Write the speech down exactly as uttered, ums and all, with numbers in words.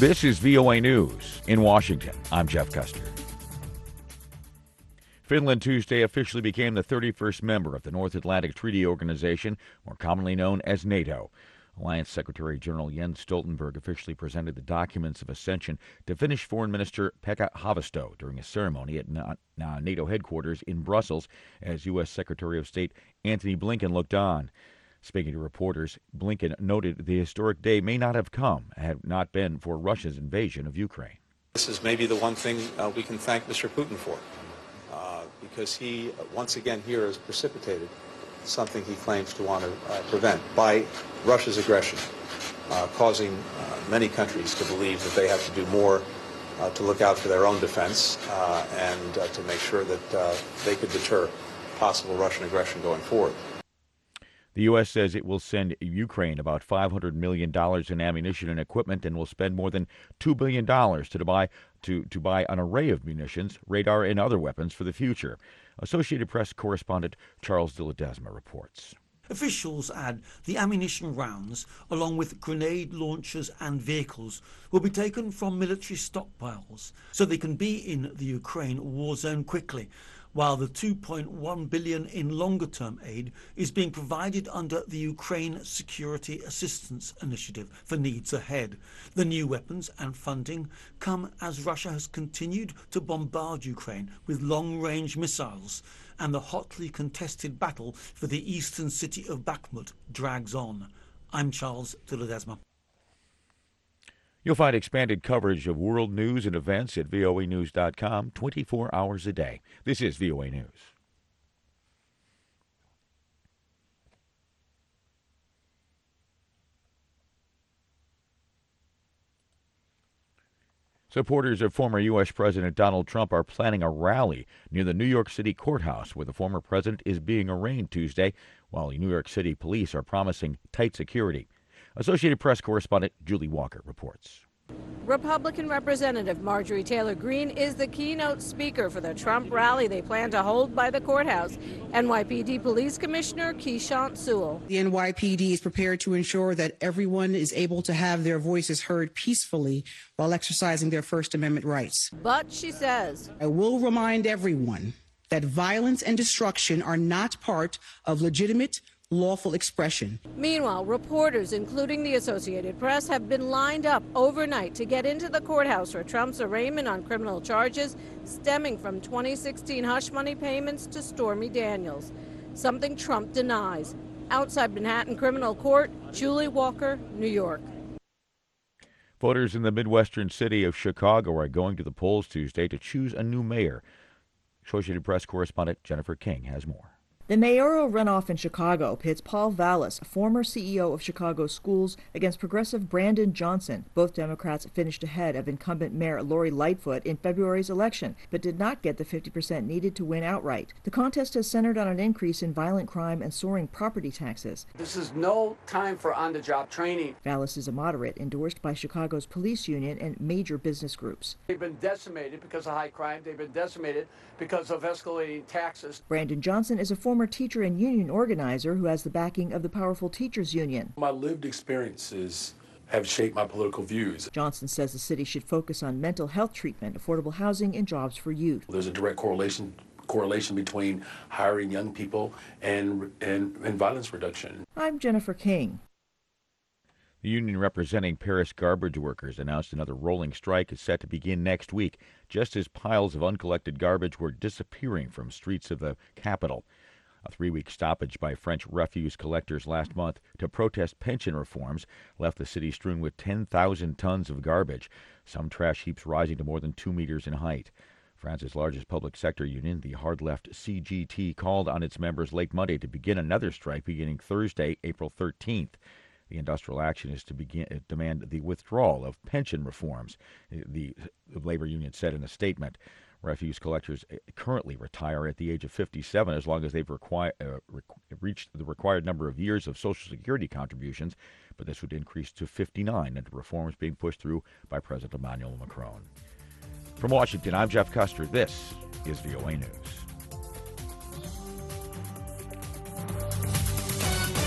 This is V O A News in Washington. I'm Jeff Custer. Finland Tuesday officially became the thirty-first member of the North Atlantic Treaty Organization, more commonly known as NATO. Alliance Secretary General Jens Stoltenberg officially presented the documents of accession to Finnish Foreign Minister Pekka Haavisto during a ceremony at NATO headquarters in Brussels as U S. Secretary of State Antony Blinken looked on. Speaking to reporters, Blinken noted the historic day may not have come had it not been for Russia's invasion of Ukraine. This is maybe the one thing uh, we can thank Mister Putin for, uh, because he, uh, once again here, has precipitated something he claims to want to uh, prevent by Russia's aggression, uh, causing uh, many countries to believe that they have to do more uh, to look out for their own defense uh, and uh, to make sure that uh, they could deter possible Russian aggression going forward. The U S says it will send Ukraine about five hundred million dollars in ammunition and equipment and will spend more than two billion dollars to buy to, to buy an array of munitions, radar, and other weapons for the future. Associated Press correspondent Charles de Ledesma reports. Officials add the ammunition rounds, along with grenade launchers and vehicles, will be taken from military stockpiles so they can be in the Ukraine war zone quickly, while the two point one billion dollars in longer-term aid is being provided under the Ukraine Security Assistance Initiative for needs ahead. The new weapons and funding come as Russia has continued to bombard Ukraine with long-range missiles, and the hotly contested battle for the eastern city of Bakhmut drags on. I'm Charles de Ledesma. You'll find expanded coverage of world news and events at V O A news dot com twenty-four hours a day. This is V O A News. Supporters of former U S. President Donald Trump are planning a rally near the New York City courthouse where the former president is being arraigned Tuesday, while New York City police are promising tight security. Associated Press correspondent Julie Walker reports. Republican Representative Marjorie Taylor Greene is the keynote speaker for the Trump rally they plan to hold by the courthouse. N Y P D Police Commissioner Keechant Sewell. The N Y P D is prepared to ensure that everyone is able to have their voices heard peacefully while exercising their First Amendment rights. But she says, I will remind everyone that violence and destruction are not part of legitimate lawful expression. Meanwhile, reporters, including the Associated Press, have been lined up overnight to get into the courthouse for Trump's arraignment on criminal charges stemming from twenty sixteen hush money payments to Stormy Daniels, something Trump denies. Outside Manhattan Criminal Court, Julie Walker, New York. Voters in the Midwestern city of Chicago are going to the polls Tuesday to choose a new mayor. Associated Press correspondent Jennifer King has more. The mayoral runoff in Chicago pits Paul Vallas, former C E O of Chicago Schools, against progressive Brandon Johnson. Both Democrats finished ahead of incumbent Mayor Lori Lightfoot in February's election, but did not get the fifty percent needed to win outright. The contest has centered on an increase in violent crime and soaring property taxes. This is no time for on-the-job training. Vallas is a moderate endorsed by Chicago's police union and major business groups. They've been decimated because of high crime. They've been decimated because of escalating taxes. Brandon Johnson is a former teacher and union organizer who has the backing of the powerful teachers union. My lived experiences have shaped my political views. Johnson says the city should focus on mental health treatment, affordable housing, and jobs for youth. There's a direct correlation correlation between hiring young people and, and, and violence reduction. I'm Jennifer King. The union representing Paris garbage workers announced another rolling strike is set to begin next week, just as piles of uncollected garbage were disappearing from streets of the capital. A three-week stoppage by French refuse collectors last month to protest pension reforms left the city strewn with ten thousand tons of garbage, some trash heaps rising to more than two meters in height. France's largest public sector union, the hard-left C G T, called on its members late Monday to begin another strike beginning Thursday, April thirteenth. The industrial action is to begin uh, demand the withdrawal of pension reforms, the, the labor union said in a statement. Refuse collectors currently retire at the age of fifty-seven as long as they've require, uh, re- reached the required number of years of Social Security contributions, but this would increase to fifty-nine under reforms being pushed through by President Emmanuel Macron. From Washington, I'm Jeff Custer. This is V O A News.